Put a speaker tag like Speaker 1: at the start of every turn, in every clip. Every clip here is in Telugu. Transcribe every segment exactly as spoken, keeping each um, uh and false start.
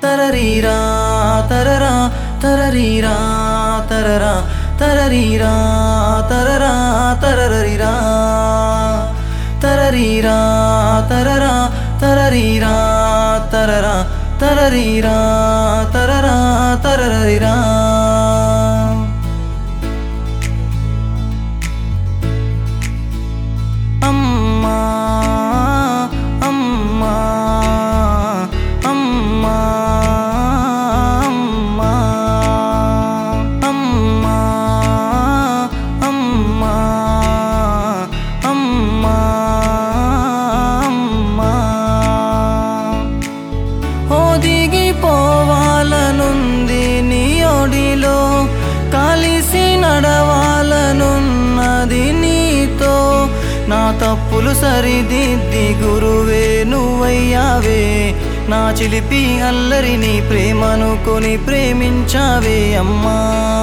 Speaker 1: తరరీరా తరరా తరరీరా తరరా తరరీరా తరరా తరరీరా తరరీరా తరరా తరరీరా తరరా తరరీరా తరరా తరరీరా అమ్మా అమ్మా అమ్మా అమ్మా అమ్మా అమ్మా అమ్మా అమ్మా ఒదిగిపోవాలనుంది నీ ఒడిలో కలిసి నడవాలనున్నది నీతో నా తప్పులు సరిదిద్ది గురువే నువ్వయ్యావే నా చిలిపి అల్లరిని ప్రేమనుకొని ప్రేమించావే అమ్మా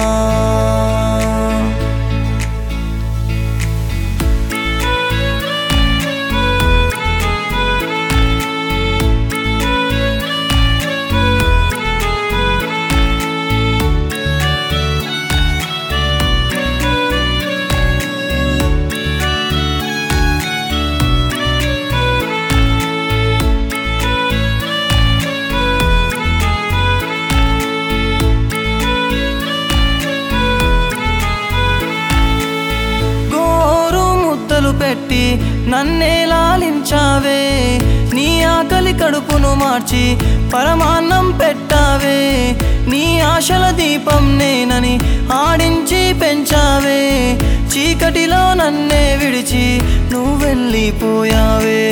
Speaker 1: పెట్టి నన్నే లాలించావే నీ ఆకలి కడుపును మార్చి పరమాన్నం పెట్టావే నీ ఆశల దీపం నేనని ఆడించి పెంచావే చీకటిలో నన్నే విడిచి నువ్వు వెళ్ళిపోయావే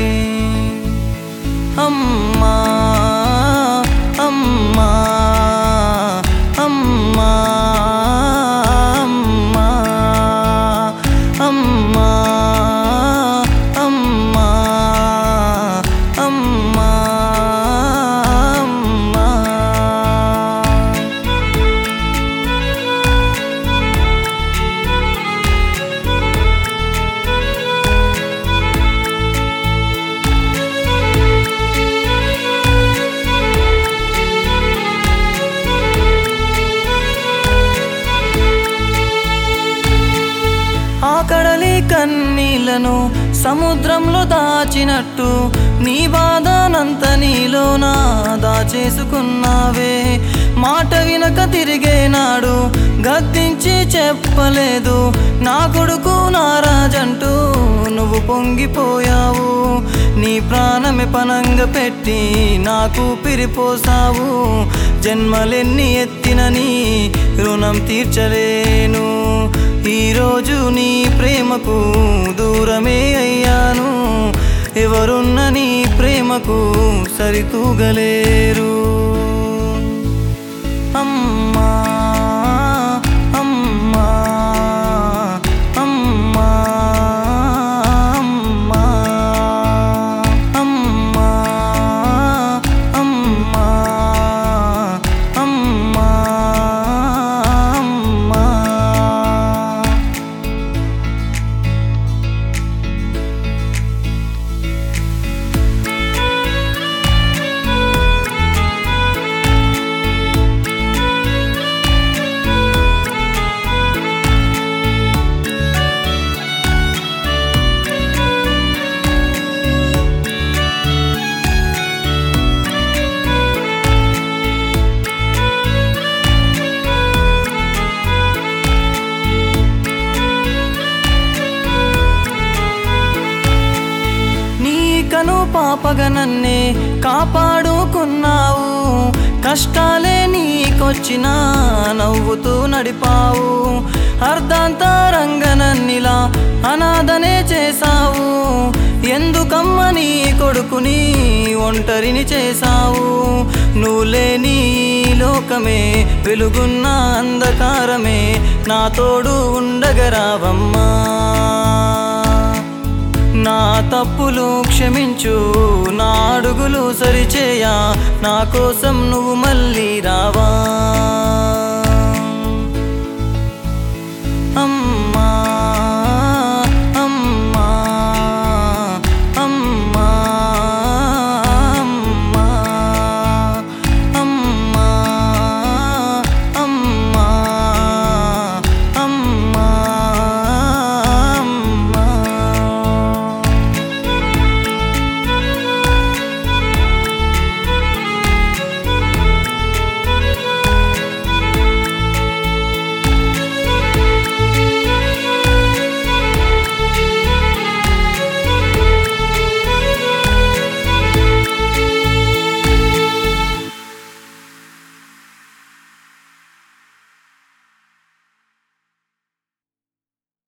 Speaker 1: అమ్మా అమ్మా అమ్మా అమ్మా అమ్మా అమ్మా అమ్మా ఆ కడలి కన్నీళ్లను సముద్రంలో దాచినట్టు నీ బాధనంత నీలోనా దాచేసుకున్నావే మాట వినక తిరిగేనాడు గద్దించి చెప్పలేదు నా కొడుకు నారాజంటూ నువ్వు పొంగిపోయావు నీ ప్రాణమే పనంగా పెట్టి నాకు పిరిపోసావు జన్మలెన్ని ఎత్తిన నీ రుణం తీర్చలేను ఈరోజు నీ ప్రేమకు దూరమే అయ్యాను ఎవరున్న నీ ప్రేమకు సరితూగలేరు అమ్మా అమ్మా అమ్మా అమ్మా అమ్మా అమ్మా అమ్మా అమ్మా కను పాపగా నన్నే కాపాడుకున్నావు కష్టాలే నీకొచ్చినా నవ్వుతూ నడిపావు అర్ధాంతరంగా నన్నిలా అనాథనే చేసావు ఎందుకమ్మ నీ కొడుకుని ఒంటరిని చేసావు నువ్వు లేని లోకమే వెలుగున్న అంధకారమే నా తోడు ఉండగరావమ్మా నా తప్పులు క్షమించు నా అడుగులు సరిచేయ నా కోసం నువ్వు మళ్ళీ రావా